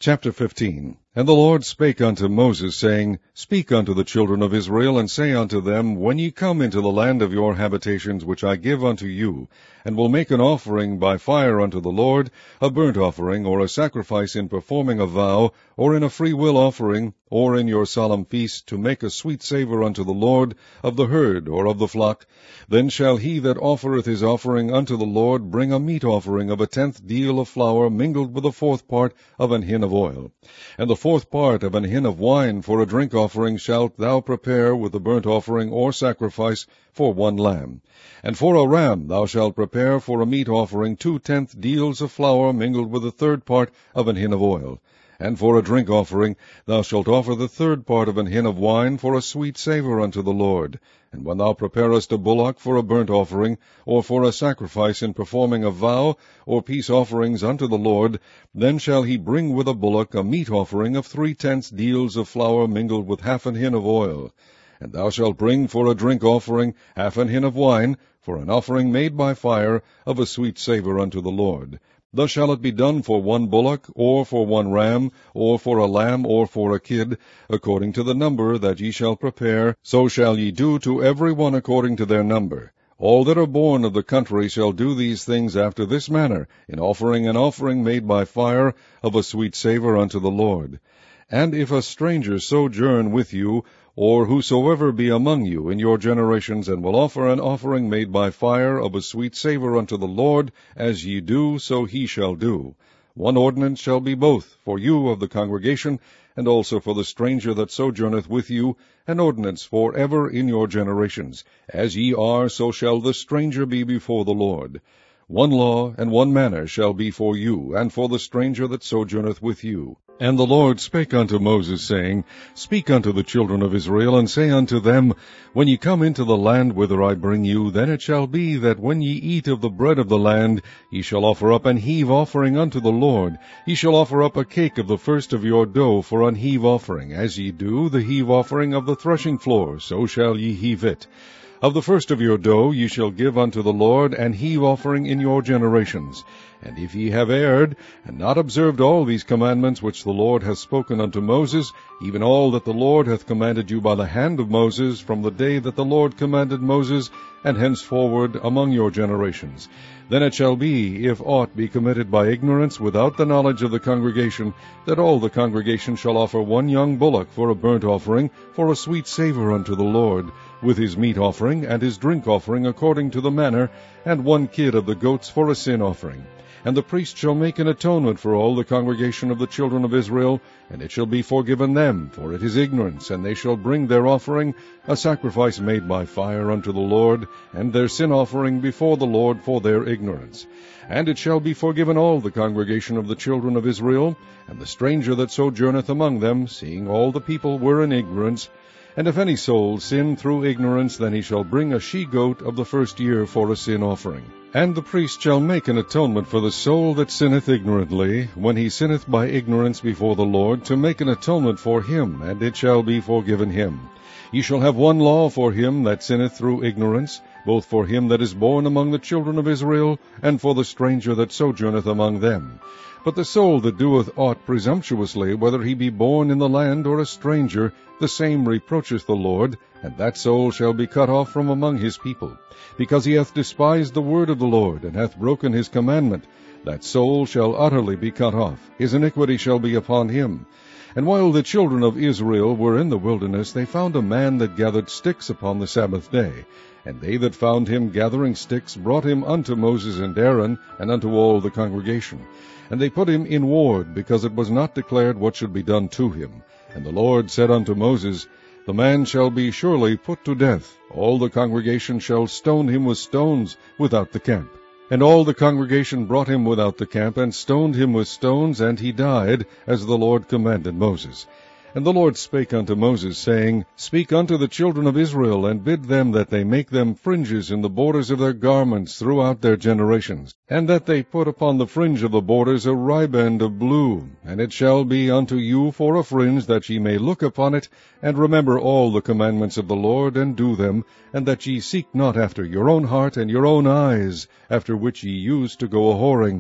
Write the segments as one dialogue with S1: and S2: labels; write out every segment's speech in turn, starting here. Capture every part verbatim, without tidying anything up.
S1: Chapter fifteen. And the Lord spake unto Moses, saying, Speak unto the children of Israel, and say unto them, When ye come into the land of your habitations, which I give unto you, and will make an offering by fire unto the Lord, a burnt offering, or a sacrifice in performing a vow, or in a freewill offering, or in your solemn feast, to make a sweet savour unto the Lord, of the herd or of the flock, then shall he that offereth his offering unto the Lord bring a meat offering of a tenth deal of flour mingled with a fourth part of an hin of oil. And the fourth part of an hin of wine for a drink offering shalt thou prepare with the burnt offering or sacrifice for one lamb. And for a ram thou shalt prepare for a meat offering two tenth deals of flour mingled with the third part of an hin of oil. And for a drink offering thou shalt offer the third part of an hin of wine for a sweet savour unto the Lord. And when thou preparest a bullock for a burnt offering, or for a sacrifice in performing a vow, or peace offerings unto the Lord, then shall he bring with a bullock a meat offering of three tenths deals of flour mingled with half an hin of oil. And thou shalt bring for a drink offering half an hin of wine, for an offering made by fire of a sweet savour unto the Lord. Thus shall it be done for one bullock, or for one ram, or for a lamb, or for a kid, according to the number that ye shall prepare, so shall ye do to every one according to their number. All that are born of the country shall do these things after this manner, in offering an offering made by fire of a sweet savour unto the Lord. And if a stranger sojourn with you, or whosoever be among you in your generations, and will offer an offering made by fire of a sweet savour unto the Lord, as ye do, so he shall do. One ordinance shall be both for you of the congregation, and also for the stranger that sojourneth with you, an ordinance for ever in your generations. As ye are, so shall the stranger be before the Lord. One law and one manner shall be for you, and for the stranger that sojourneth with you. And the Lord spake unto Moses, saying, Speak unto the children of Israel, and say unto them, When ye come into the land whither I bring you, then it shall be that when ye eat of the bread of the land, ye shall offer up an heave offering unto the Lord. Ye shall offer up a cake of the first of your dough for an heave offering. As ye do the heave offering of the threshing floor, so shall ye heave it. Of the first of your dough ye shall give unto the Lord an heave offering in your generations. And if ye have erred, and not observed all these commandments which the Lord hath spoken unto Moses, even all that the Lord hath commanded you by the hand of Moses, from the day that the Lord commanded Moses, and henceforward among your generations, then it shall be, if aught be committed by ignorance without the knowledge of the congregation, that all the congregation shall offer one young bullock for a burnt offering, for a sweet savour unto the Lord, with his meat offering and his drink offering according to the manner, and one kid of the goats for a sin offering. And the priest shall make an atonement for all the congregation of the children of Israel, and it shall be forgiven them, for it is ignorance, and they shall bring their offering, a sacrifice made by fire unto the Lord, and their sin offering before the Lord for their ignorance. And it shall be forgiven all the congregation of the children of Israel, and the stranger that sojourneth among them, seeing all the people were in ignorance. And if any soul sin through ignorance, then he shall bring a she-goat of the first year for a sin offering. And the priest shall make an atonement for the soul that sinneth ignorantly, when he sinneth by ignorance before the Lord, to make an atonement for him, and it shall be forgiven him. Ye shall have one law for him that sinneth through ignorance, both for him that is born among the children of Israel, and for the stranger that sojourneth among them. But the soul that doeth aught presumptuously, whether he be born in the land or a stranger, the same reproacheth the Lord, and that soul shall be cut off from among his people. Because he hath despised the word of the Lord, and hath broken his commandment, that soul shall utterly be cut off. His iniquity shall be upon him. And while the children of Israel were in the wilderness, they found a man that gathered sticks upon the Sabbath day. And they that found him gathering sticks brought him unto Moses and Aaron, and unto all the congregation. And they put him in ward, because it was not declared what should be done to him. And the Lord said unto Moses, The man shall be surely put to death. All the congregation shall stone him with stones without the camp. And all the congregation brought him without the camp, and stoned him with stones, and he died, as the Lord commanded Moses. And the Lord spake unto Moses, saying, Speak unto the children of Israel, and bid them that they make them fringes in the borders of their garments throughout their generations, and that they put upon the fringe of the borders a riband of blue. And it shall be unto you for a fringe, that ye may look upon it, and remember all the commandments of the Lord, and do them, and that ye seek not after your own heart and your own eyes, after which ye used to go a whoring.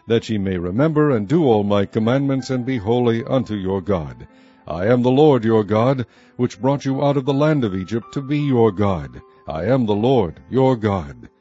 S1: that ye may remember and do all my commandments, and be holy unto your God. I am the Lord your God, which brought you out of the land of Egypt, to be your God. I am the Lord your God.